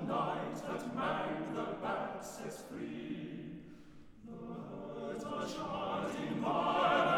night that man the bat sets free. The birds are chanting by